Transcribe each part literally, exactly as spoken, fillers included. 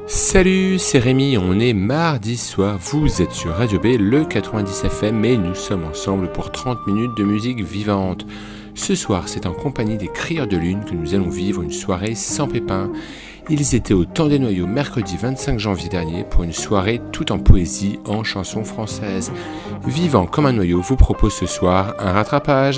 Salut, c'est Rémi, on est mardi soir, vous êtes sur Radio B, le quatre-vingt-dix F M, et nous sommes ensemble pour trente minutes de musique vivante. Ce soir, c'est en compagnie des Crieurs de Lune que nous allons vivre une soirée sans pépins. Ils étaient au Temps des Noyaux mercredi vingt-cinq janvier dernier pour une soirée tout en poésie en chansons françaises. Vivant comme un noyau vous propose ce soir un rattrapage.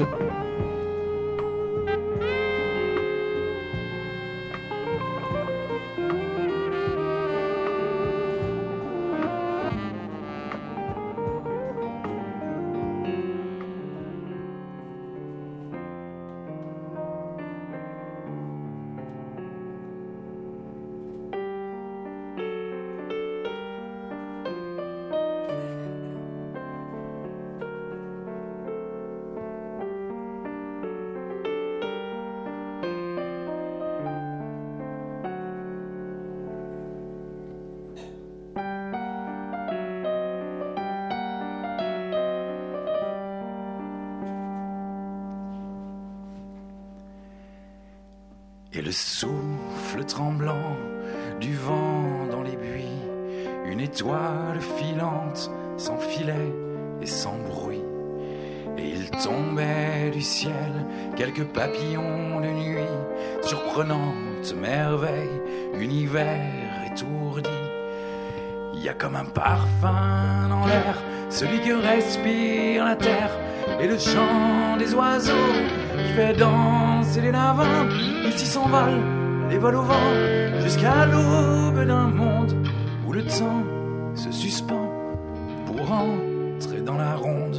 Et le souffle tremblant du vent dans les buis, une étoile filante, sans filet et sans bruit. Et il tombait du ciel quelques papillons de nuit, surprenante merveille, univers étourdi. Il y a comme un parfum dans l'air, celui que respire la terre, et le chant des oiseaux qui fait danser les lavins. Ici s'envolent les vols au vent jusqu'à l'aube d'un monde où le temps se suspend pour entrer dans la ronde.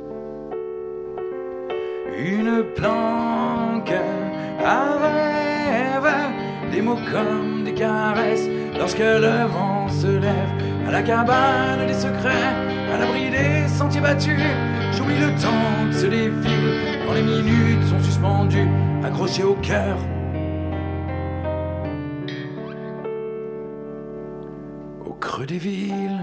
Une planque à rêve, des mots comme des caresses lorsque le vent se lève à la cabane des secrets, à l'abri des sentiers battus. J'oublie le temps qui se défile quand les minutes sont suspendues, accrochées au cœur. Au creux des villes.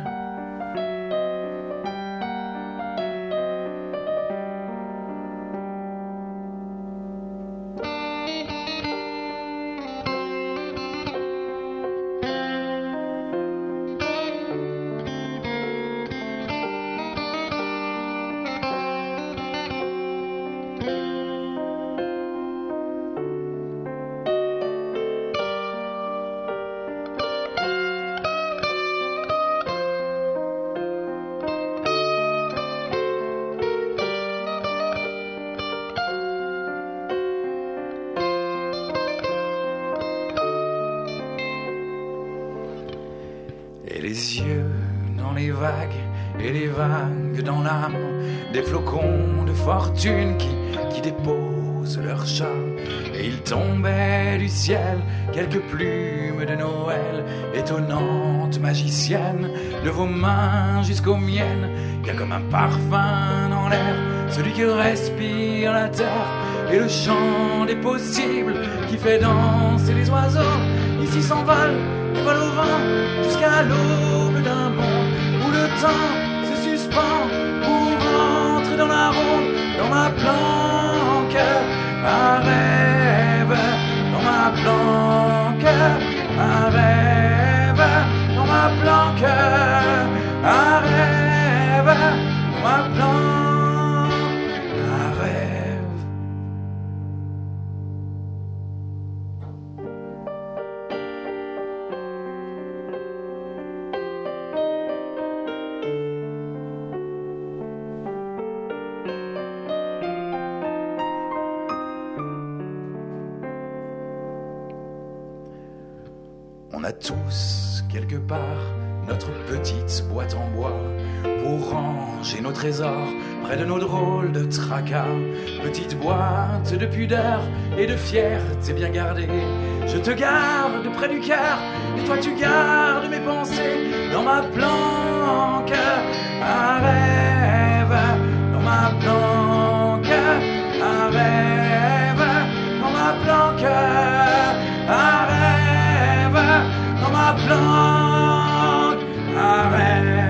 Les yeux dans les vagues et les vagues dans l'âme, des flocons de fortune qui, qui déposent leur charme. Et il tombait du ciel quelques plumes de Noël, étonnantes magiciennes, de vos mains jusqu'aux miennes. Il y a comme un parfum dans l'air, celui que respire la terre, et le chant des possibles qui fait danser les oiseaux. Ici s'envolent les vols au vent jusqu'à l'aube d'un monde où le temps se suspend pour entrer dans la ronde. Dans ma planque à rêve, dans ma planque à rêve, dans ma planque à rêve, dans ma planque à rêve. On a tous, quelque part, notre petite boîte en bois pour ranger nos trésors près de nos drôles de tracas. Petite boîte de pudeur et de fierté bien gardée. Je te garde près du cœur et toi tu gardes mes pensées. Dans ma planque à rêve, dans ma planque à rêve, dans ma planque à rêve, dans ma planque à rêve.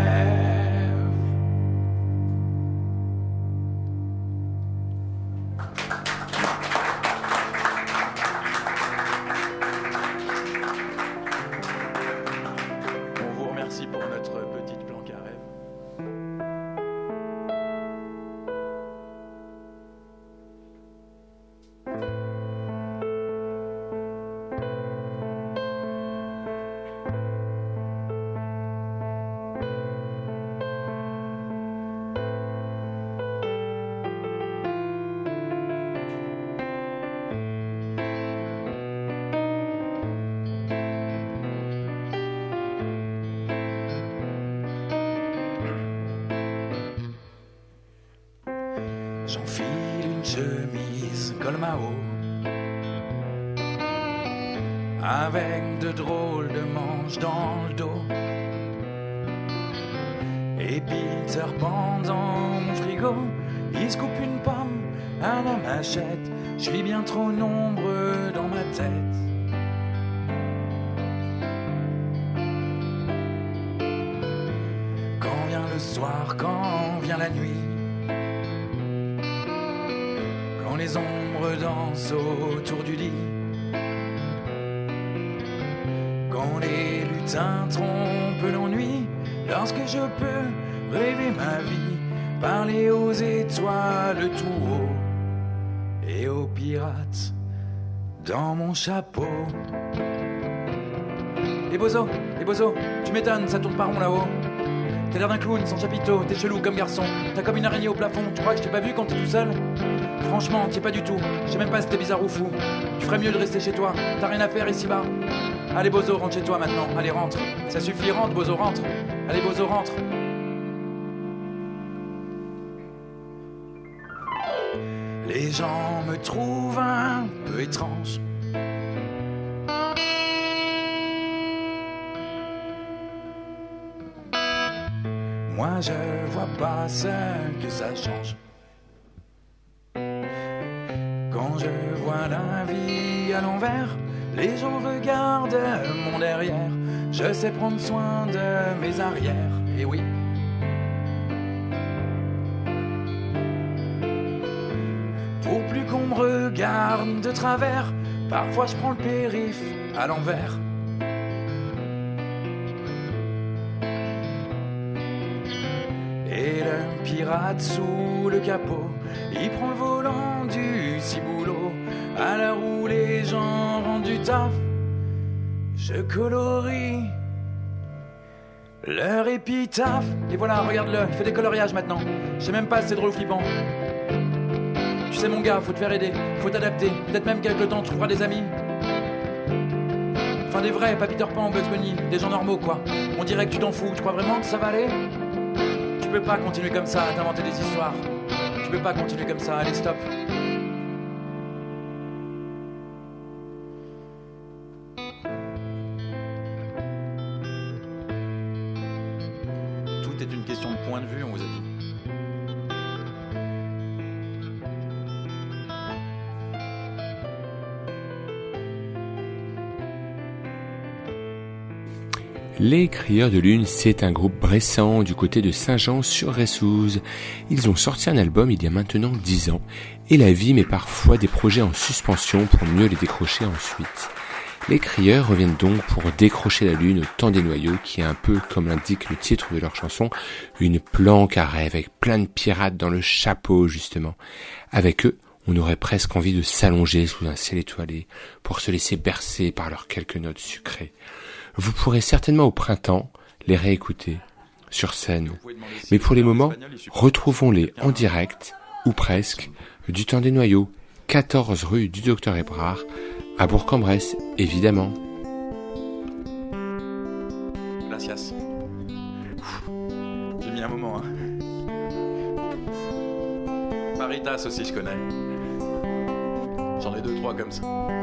Colmao, avec de drôles de manches dans le dos. Et Peter pendant mon frigo, il se coupe une pomme à la machette. Je suis bien trop nombreux dans ma tête. Quand vient le soir, quand vient la nuit, quand les ombres dansent autour du lit, quand les lutins trompent l'ennui, lorsque je peux rêver ma vie, parler aux étoiles tout haut et aux pirates dans mon chapeau. Et Bozo, et Bozo, tu m'étonnes, ça tourne pas rond là-haut. T'as l'air d'un clown sans chapiteau, t'es chelou comme garçon. T'as comme une araignée au plafond, tu crois que je t'ai pas vu quand t'es tout seul? Franchement, t'y es pas du tout, je sais même pas si t'es bizarre ou fou. Tu ferais mieux de rester chez toi, t'as rien à faire ici-bas. Allez Bozo, rentre chez toi maintenant, allez rentre. Ça suffit, rentre Bozo, rentre. Allez Bozo, rentre. Les gens me trouvent un peu étrange. Moi je vois pas ce que ça change. Quand je vois la vie à l'envers, les gens regardent mon derrière. Je sais prendre soin de mes arrières. Et oui. Pour plus qu'on me regarde de travers, parfois je prends le périph' à l'envers. Et le pirate sous le capot, il prend le volant du ciboulot. À l'heure où les gens rendent du taf, je colorie leur épitaphe. Et voilà, regarde-le, il fait des coloriages maintenant. Je sais même pas si c'est drôle ou flippant. Tu sais mon gars, faut te faire aider, faut t'adapter. Peut-être même qu'avec le temps tu trouveras des amis. Enfin des vrais, pas Peter Pan, Bugs Bunny, des gens normaux quoi. On dirait que tu t'en fous, tu crois vraiment que ça va aller? Tu peux pas continuer comme ça à t'inventer des histoires. Tu peux pas continuer comme ça, allez stop. Tout est une question de point de vue, on vous a dit. Les Crieurs de Lune, c'est un groupe bressant du côté de Saint-Jean-sur-Ressouze. Ils ont sorti un album il y a maintenant dix ans, et la vie met parfois des projets en suspension pour mieux les décrocher ensuite. Les Crieurs reviennent donc pour décrocher la lune au temps des noyaux, qui est un peu, comme l'indique le titre de leur chanson, une planque à rêve avec plein de pirates dans le chapeau justement. Avec eux, on aurait presque envie de s'allonger sous un ciel étoilé pour se laisser bercer par leurs quelques notes sucrées. Vous pourrez certainement au printemps les réécouter sur scène. Mais pour les moments, retrouvons-les en direct, ou presque, du temps des noyaux, quatorze rue du Docteur Hébrard, à Bourg-en-Bresse, évidemment. Gracias. J'ai mis un moment, hein. Paritas aussi, je connais. J'en ai deux, trois comme ça.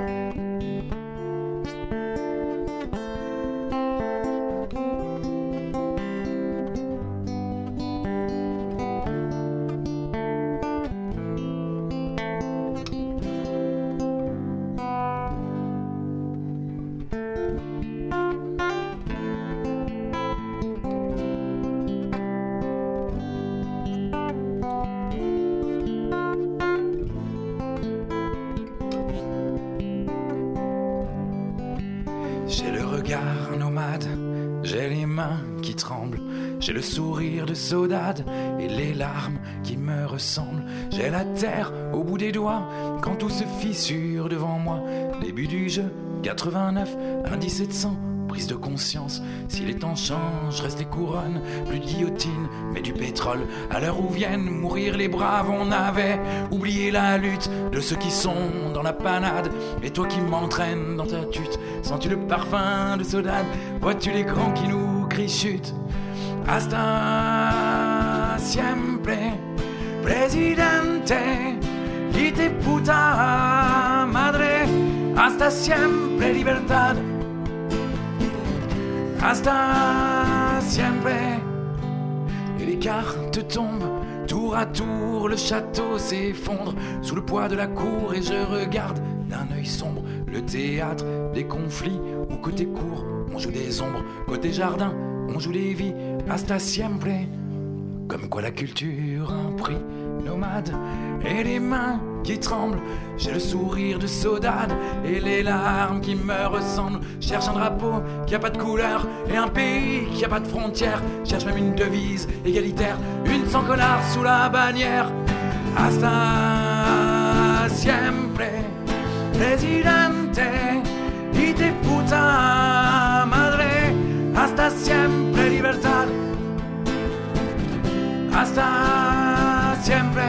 J'ai le regard nomade, j'ai les mains qui tremblent, j'ai le sourire de Sodade et les larmes qui me ressemblent. J'ai la terre au bout des doigts quand tout se fissure devant moi. Début du jeu, quatre-vingt-neuf, indice sept cents, prise de conscience. Si les temps changent, restent les couronnes, plus de guillotine, mais du pétrole. À l'heure où viennent mourir les braves, on avait oublié la lutte de ceux qui sont dans la panade. Et toi qui m'entraînes dans ta tute, sens-tu le parfum de Sodade? Vois-tu les grands qui nous crient chute? Hasta siempre, presidente, y te puta madre, hasta siempre libertad, hasta siempre. Et les cartes tombent tour à tour, le château s'effondre sous le poids de la cour et je regarde d'un œil sombre le théâtre des conflits où côté cour on joue des ombres, côté jardin on joue des vies, hasta siempre. Comme quoi la culture a un prix nomade et les mains qui tremblent, j'ai le sourire de saudade et les larmes qui me ressemblent. Cherche un drapeau qui a pas de couleur et un pays qui a pas de frontières. Cherche même une devise égalitaire, une sans collard sous la bannière. Hasta siempre, presidente, y te puta madre. Hasta siempre, libertad. Hasta siempre.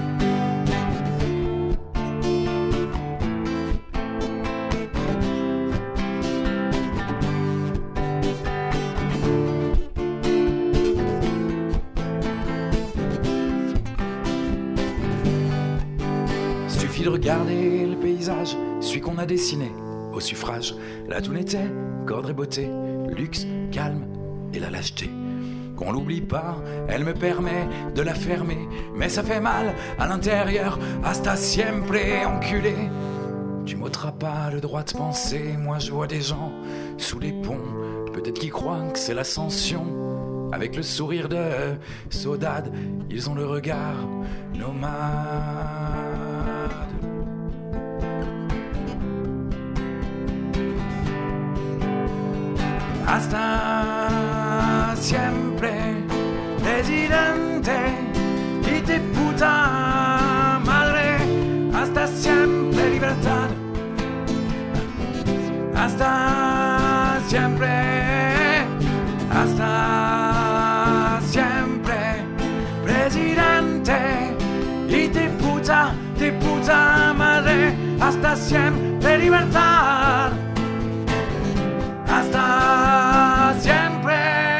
Suffit de regarder le paysage, celui qu'on a dessiné au suffrage. Là tout n'était qu'ordre et beauté, luxe, calme et la lâcheté. Qu'on l'oublie pas, elle me permet de la fermer, mais ça fait mal à l'intérieur. Hasta siempre, enculé. Tu m'ôteras pas le droit de penser. Moi je vois des gens sous les ponts, peut-être qu'ils croient que c'est l'ascension. Avec le sourire de saudade, ils ont le regard nomade. Hasta siempre, presidente, y te puta madre. Hasta siempre, libertad. Hasta siempre, hasta siempre, presidente, y te puta, te puta madre. Hasta siempre, libertad. Hasta siempre.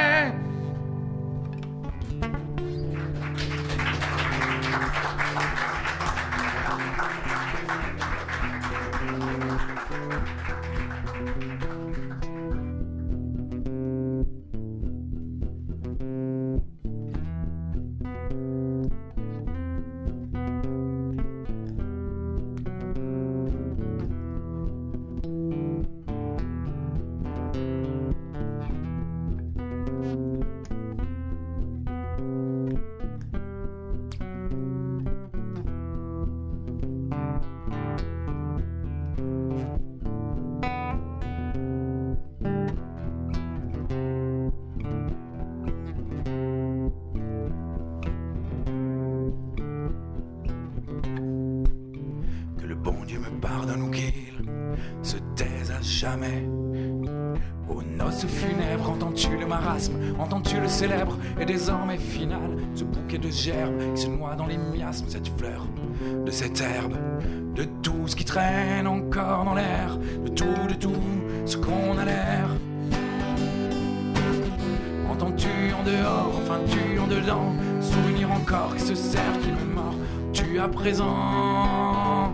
Jamais. Aux noces funèbres, entends-tu le marasme, entends-tu le célèbre et désormais final, ce bouquet de gerbes qui se noie dans les miasmes, cette fleur de cette herbe, de tout ce qui traîne encore dans l'air, de tout, de tout ce qu'on a l'air. Entends-tu en dehors, enfin tu en dedans, souvenir encore qui se serre, qui me mord, tu à présent.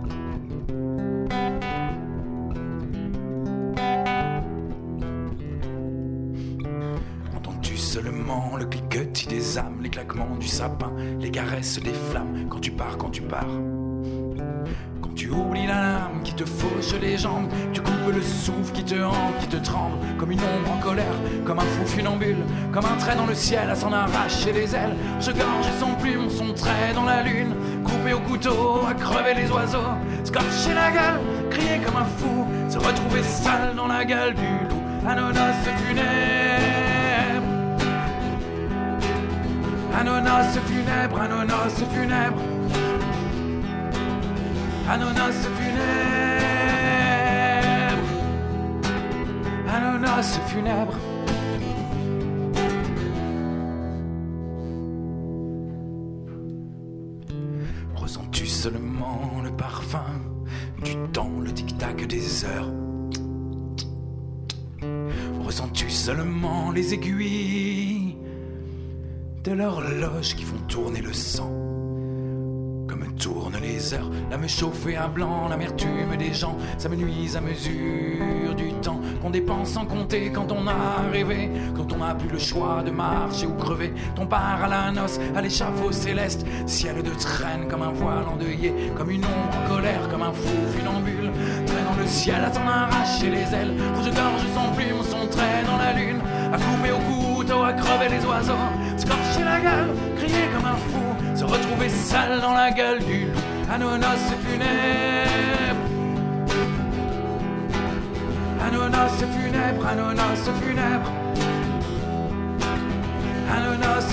Le cliquetis des âmes, les claquements du sapin, les caresses des flammes, quand tu pars, quand tu pars. Quand tu oublies la lame qui te fauche les jambes, tu coupes le souffle qui te hante, qui te tremble, comme une ombre en colère, comme un fou funambule, comme un trait dans le ciel à s'en arracher les ailes. Se gorger son plume, son trait dans la lune, couper au couteau, à crever les oiseaux, scorcher la gueule, crier comme un fou, se retrouver seul dans la gueule du loup, à nos noces funèbres. À nos noces funèbres, à nos noces funèbres, à nos noces funèbres, à nos noces funèbres. Ressens-tu seulement le parfum du temps, le tic-tac des heures? Ressens-tu seulement les aiguilles de l'horloge qui font tourner le sang, comme me tourne les heures, la me chauffer à blanc, l'amertume des gens, ça me nuise à mesure du temps qu'on dépense sans compter quand on a rêvé, quand on n'a plus le choix de marcher ou crever. Ton part à la noce, à l'échafaud céleste, ciel de traîne comme un voile endeuillé, comme une ombre en colère, comme un fou funambule, traînant le ciel à s'en arracher les ailes, rouge-gorge sans plume, son trait dans la lune, à couper au couteau, à crever les oiseaux, se corcher la gueule, crier comme un fou, se retrouver sale dans la gueule du loup, à nos noces funèbres, à nos noces funèbres, à nos noces funèbres, à nos noces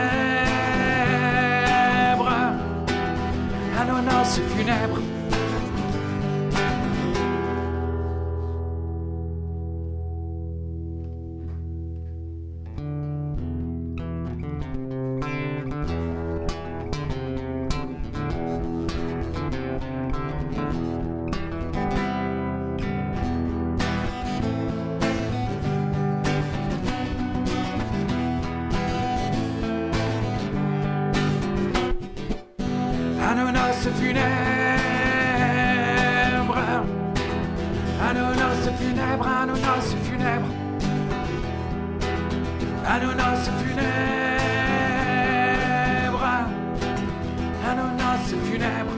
funèbres, à nos noces funèbres. À nos noces funèbres, à nos noces funèbres, à nos noces funèbres, à nos noces funèbres, à nos noces funèbres.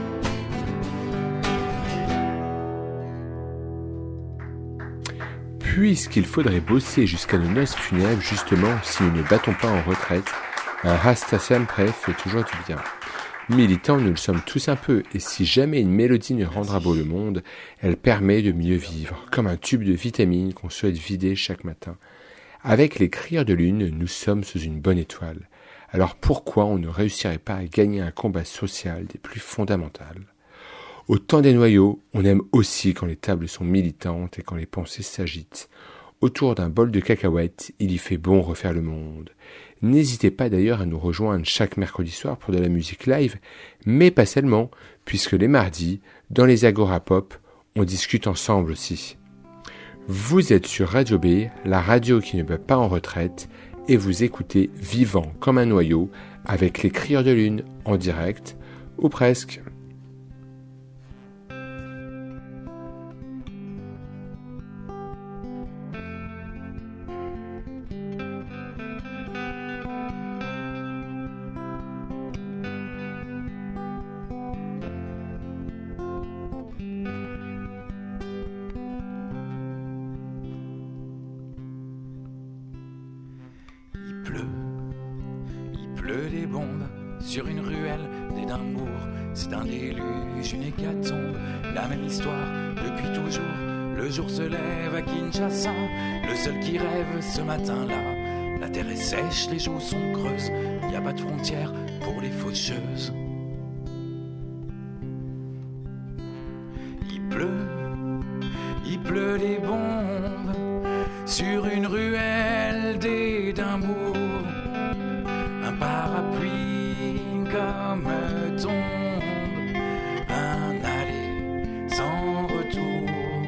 Puisqu'il faudrait bosser jusqu'à nos noces funèbres, justement, si nous ne battons pas en retraite, un hasta sempre fait toujours du bien. Militants, nous le sommes tous un peu, et si jamais une mélodie ne rendra beau le monde, elle permet de mieux vivre, comme un tube de vitamines qu'on souhaite vider chaque matin. Avec les Crieurs de Lune, nous sommes sous une bonne étoile. Alors pourquoi on ne réussirait pas à gagner un combat social des plus fondamentales ? Au temps des noyaux, on aime aussi quand les tables sont militantes et quand les pensées s'agitent. Autour d'un bol de cacahuètes, il y fait bon refaire le monde. N'hésitez pas d'ailleurs à nous rejoindre chaque mercredi soir pour de la musique live, mais pas seulement, puisque les mardis, dans les Agora Pop, on discute ensemble aussi. Vous êtes sur Radio B, la radio qui ne bat pas en retraite, et vous écoutez Vivant comme un noyau avec les Crieurs de Lune en direct, ou presque. Des bombes sur une ruelle d'Édimbourg, c'est un déluge, une hécatombe, la même histoire depuis toujours. Le jour se lève à Kinshasa, le seul qui rêve ce matin-là. La terre est sèche, les joues sont creuses, y a pas de frontières pour les faucheuses. Il pleut, il pleut des bombes sur une ruelle d'Édimbourg. Un parapluie comme tombe, un aller sans retour.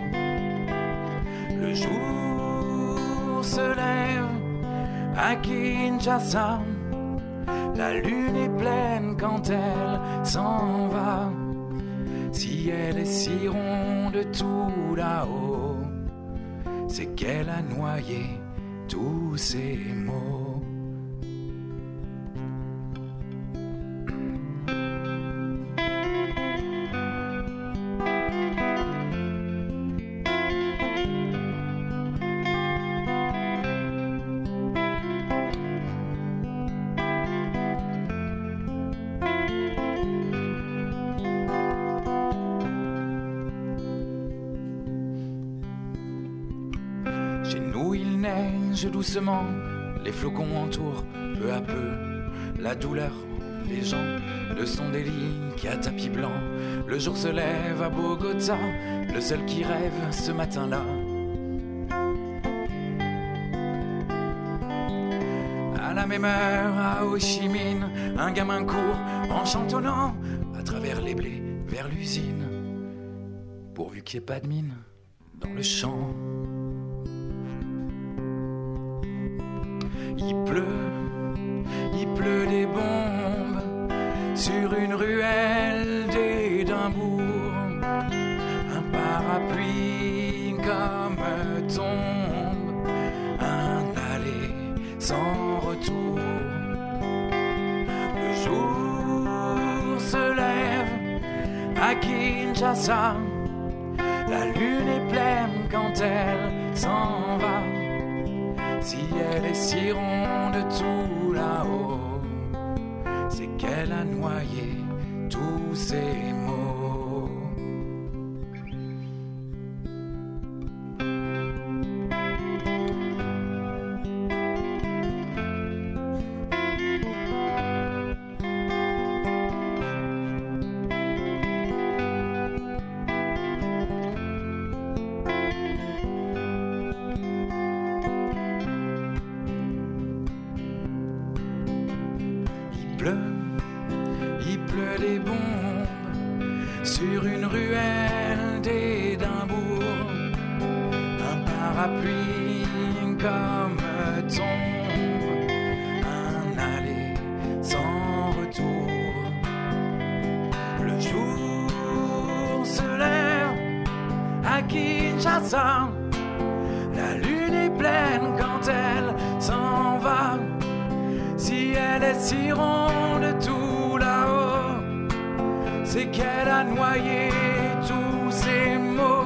Le jour se lève à Kinshasa, la lune est pleine quand elle s'en va. Si elle est si ronde tout là-haut, c'est qu'elle a noyé tous ces mots. Doucement, les flocons entourent peu à peu la douleur des gens. Le son des lits qui a tapis blanc. Le jour se lève à Bogota, le seul qui rêve ce matin-là. À la même heure, à Ho Chi Minh, un gamin court en chantonnant à travers les blés vers l'usine, pourvu qu'il n'y ait pas de mine dans le champ. Il pleut, il pleut des bombes sur une ruelle tombe, un aller sans retour. Le jour se lève à Kinshasa, la lune est pleine quand elle s'en va. Si elle est si ronde tout là-haut, c'est qu'elle a noyé tous ses mots. Il pleut des bombes sur une ruelle d'Édimbourg. Un parapluie comme tombe, un aller sans retour. Le jour se lève à Kinshasa, la lune est pleine quand elle s'en va. Si elle est si ronde tout là-haut, c'est qu'elle a noyé tous ses mots.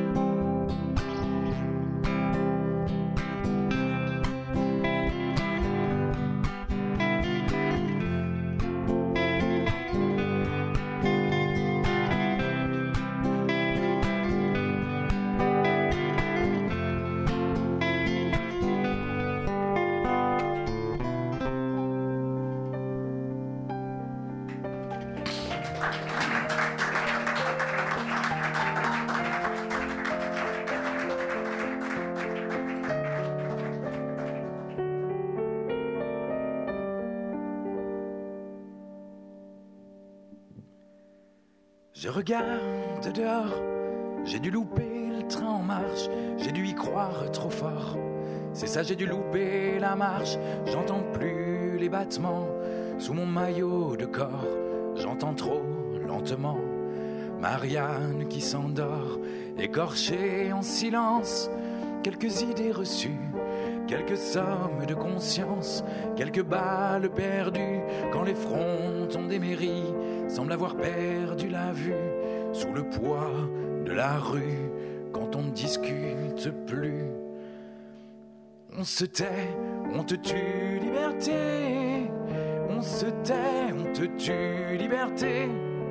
Je regarde dehors, j'ai dû louper le train en marche, j'ai dû y croire trop fort. C'est ça, j'ai dû louper la marche, j'entends plus les battements sous mon maillot de corps. J'entends trop lentement Marianne qui s'endort, écorchée en silence, quelques idées reçues, quelques sommes de conscience, quelques balles perdues, quand les fronts ont des mairies, semblent avoir perdu la vue, sous le poids de la rue, quand on ne discute plus. On se tait, on te tue, liberté. On se tait, on te tue, liberté.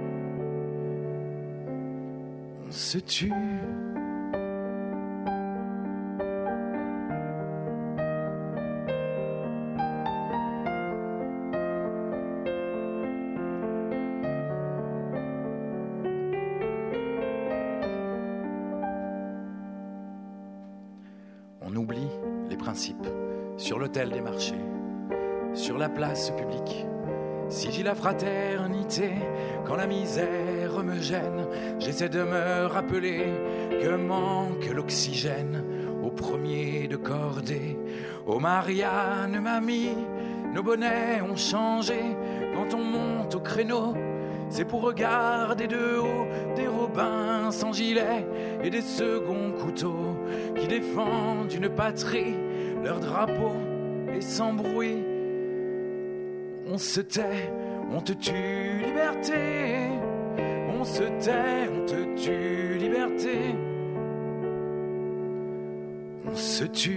On se tue. On oublie les principes sur l'autel des marchés, sur la place publique. Sigile la fraternité, quand la misère me gêne, j'essaie de me rappeler que manque l'oxygène au premier de cordée. Oh Marianne, mamie, nos bonnets ont changé quand on monte au créneau. C'est pour regarder de haut des robins sans gilet et des seconds couteaux qui défendent une patrie, leur drapeau est sans bruit. On se tait, on te tue, liberté. On se tait, on te tue, liberté. On se tue.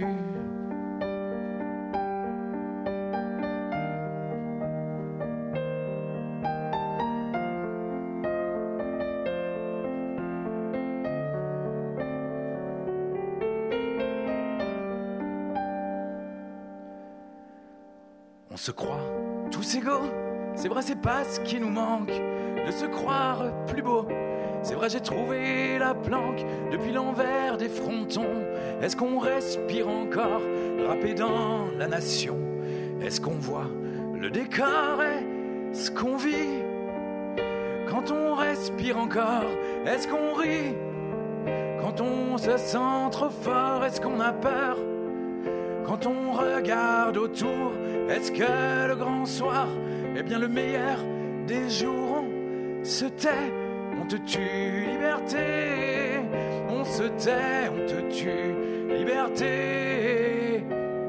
On se croit tous égaux, c'est vrai, c'est pas ce qui nous manque, de se croire plus beau. C'est vrai, j'ai trouvé la planque depuis l'envers des frontons. Est-ce qu'on respire encore, râpé dans la nation? Est-ce qu'on voit le décor? Est-ce qu'on vit quand on respire encore? Est-ce qu'on rit quand on se sent trop fort? Est-ce qu'on a peur quand on regarde autour? Est-ce que le grand soir est bien le meilleur des jours? On se tait, on te tue, liberté. On se tait, on te tue, liberté. liberté.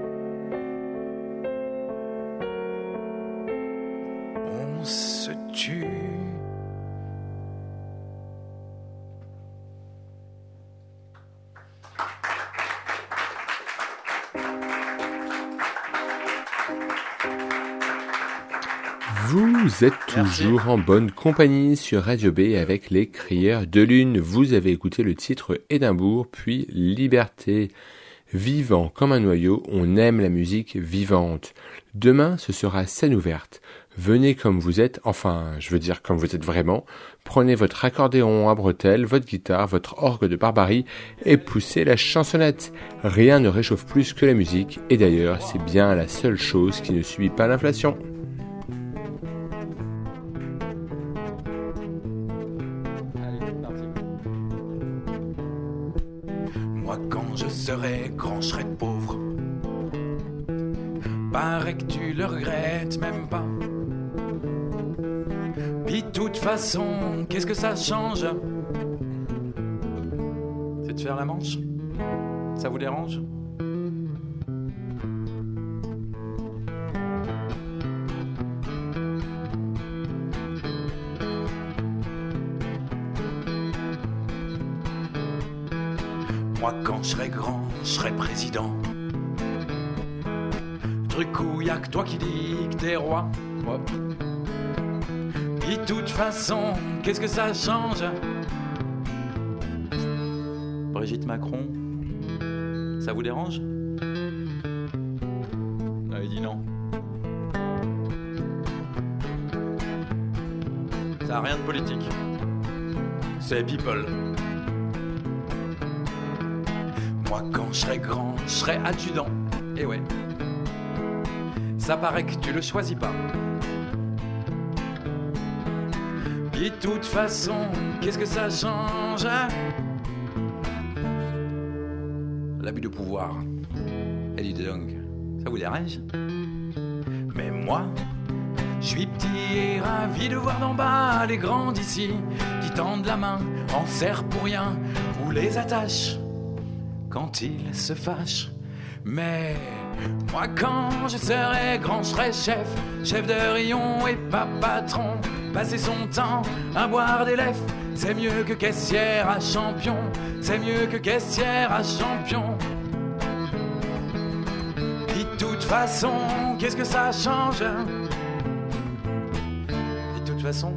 On se tue. Vous êtes toujours Merci. En bonne compagnie sur Radio B avec les Crieurs de Lune. Vous avez écouté le titre Édimbourg, puis Liberté. Vivant comme un noyau, on aime la musique vivante. Demain, ce sera scène ouverte. Venez comme vous êtes, enfin, je veux dire comme vous êtes vraiment. Prenez votre accordéon à bretelles, votre guitare, votre orgue de barbarie et poussez la chansonnette. Rien ne réchauffe plus que la musique, et d'ailleurs, c'est bien la seule chose qui ne subit pas l'inflation. Je serai grand, je serai pauvre. Paraît que tu le regrettes même pas. Puis de toute façon, qu'est-ce que ça change? C'est de faire la manche? Ça vous dérange? Moi quand je serai grand, je serai président. Truc où y'a que toi qui dis que t'es roi. Hop. Puis de toute façon, qu'est-ce que ça change? Brigitte Macron, ça vous dérange? Non, il dit non. Ça a rien de politique. C'est people. Moi quand je serai grand, je serai adjudant. Et ouais, ça paraît que tu le choisis pas. Et de toute façon, qu'est-ce que ça change? L'abus de pouvoir. Et dis donc, ça vous dérange? Mais moi, je suis petit et ravi de voir d'en bas les grands d'ici qui tendent la main, en serrent pour rien ou les attachent quand ils se fâchent. Mais moi quand je serai grand, je serai chef, chef de rayon et pas patron. Passer son temps à boire des lèvres, c'est mieux que caissière à champion. C'est mieux que caissière à champion. Et de toute façon, qu'est-ce que ça change? Et de toute façon,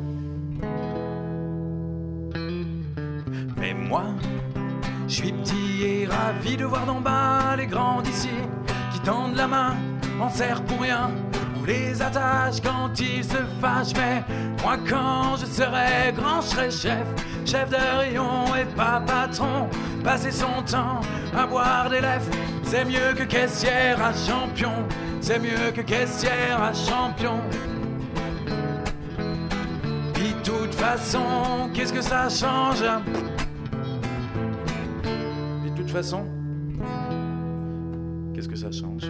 mais moi je suis petit et ravi de voir d'en bas les grands d'ici qui tendent la main, en serrent pour rien ou les attachent quand ils se fâchent. Mais moi quand je serai grand, je serai chef, chef de rayon et pas patron. Passer son temps à boire des lèvres, c'est mieux que caissière à champion. C'est mieux que caissière à champion. Et de toute façon, qu'est-ce que ça change? De toute façon, qu'est-ce que ça change?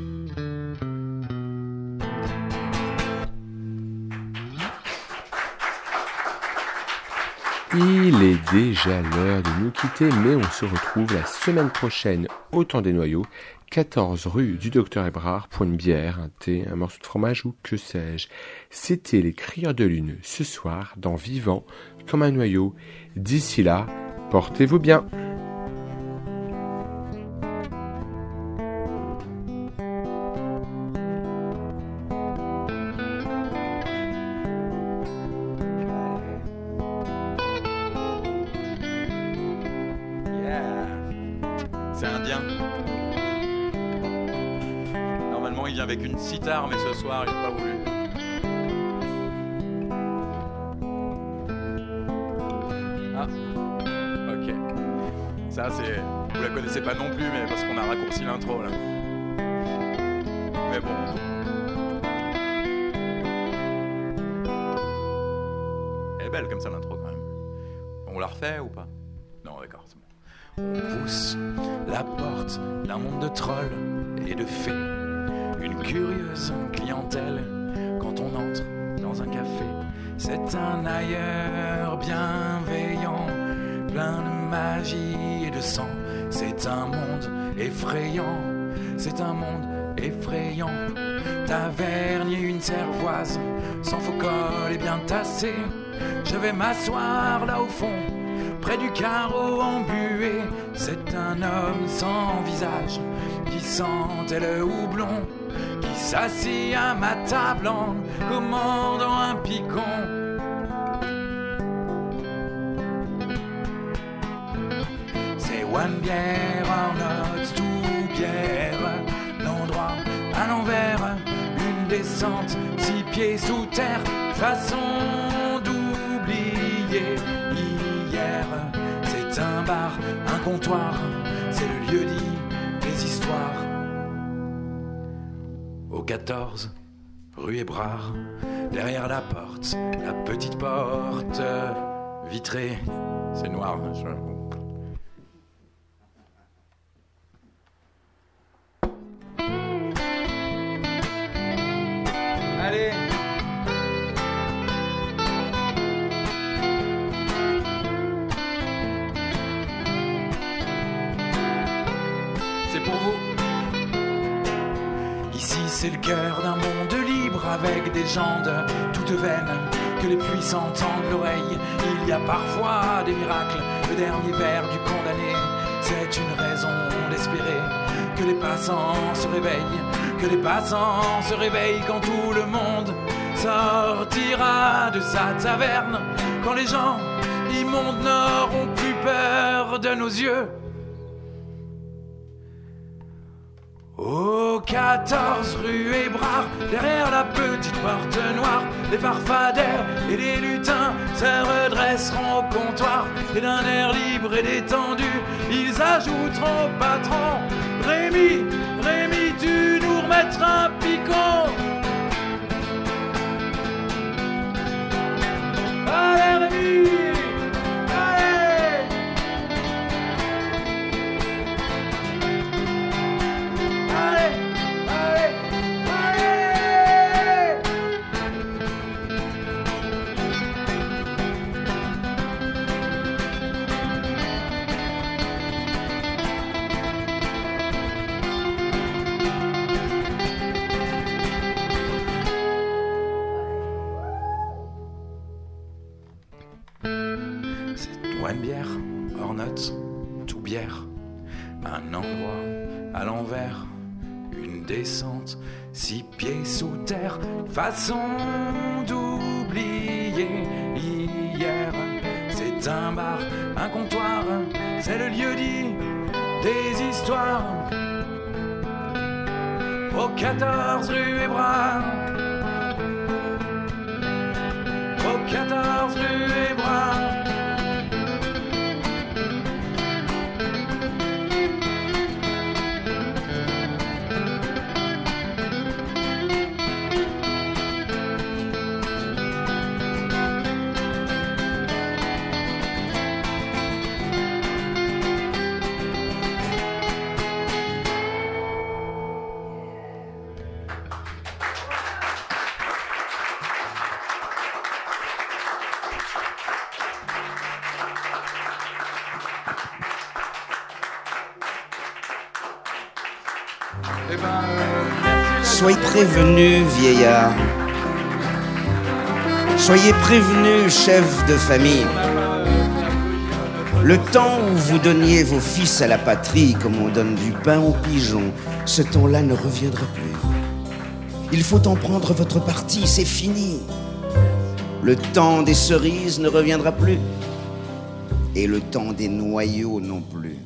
Il est déjà l'heure de nous quitter, mais on se retrouve la semaine prochaine au Temps des Noyaux, quatorze rue du Docteur Hébrard, pour une bière, un thé, un morceau de fromage ou que sais-je. C'était les Crieurs de Lune ce soir dans Vivant comme un noyau. D'ici là, portez-vous bien. C'est indien. Normalement, il vient avec une sitar, mais ce soir, il n'a pas voulu. Ah, ok. Ça, c'est... Vous la connaissez pas non plus, mais parce qu'on a raccourci l'intro, là. Mais bon. Elle est belle comme ça, l'intro, quand même. On la refait ou pas? Non, d'accord, c'est bon. On pousse la porte d'un monde de trolls et de fées, une curieuse clientèle quand on entre dans un café. C'est un ailleurs bienveillant, plein de magie et de sang. C'est un monde effrayant, c'est un monde effrayant. Taverne et une cervoise, sans faux col et bien tassé. Je vais m'asseoir là au fond, près du carreau embué. C'est un homme sans visage, qui sentait le houblon, qui s'assit à ma table en commandant un picon. C'est one bière, Arnold, tout bière. L'endroit à l'envers, une descente, six pieds sous terre, façon d'oublier hier. C'est un bar, un comptoir, c'est le lieu dit des histoires. Au quatorze, rue Hébrard, derrière la porte, la petite porte vitrée, c'est noir. Je... Allez. C'est pour vous. Ici c'est le cœur d'un monde libre avec des gens de toutes veines que les puissants tendent l'oreille. Il y a parfois des miracles, le dernier vers du condamné. C'est une raison d'espérer que les passants se réveillent, que les passants se réveillent quand tout le monde sortira de sa taverne, quand les gens immondes n'auront plus peur de nos yeux. Au quatorze rue Hébrard, derrière la petite porte noire, les farfadets et les lutins se redresseront au comptoir, et d'un air libre et détendu, ils ajouteront au patron: Rémi, Rémi, tu nous remettras un picon. Allez Rémi, allez. Allez, allez, allez. C'est one bière, Hornots, tout bière, un endroit à l'envers, une descente, six pieds sous terre, façon d'oublier hier. C'est un bar, un comptoir, c'est le lieu dit des histoires. Au quatorze rue Hébrard, au quatorze rue Hébrard. Eh ben, euh, merci. Soyez prévenus, vieillards. Soyez prévenus, chefs de famille. Le temps où vous donniez vos fils à la patrie comme on donne du pain aux pigeons, ce temps-là ne reviendra plus. Il faut en prendre votre parti, c'est fini. Le temps des cerises ne reviendra plus. Et le temps des noyaux non plus.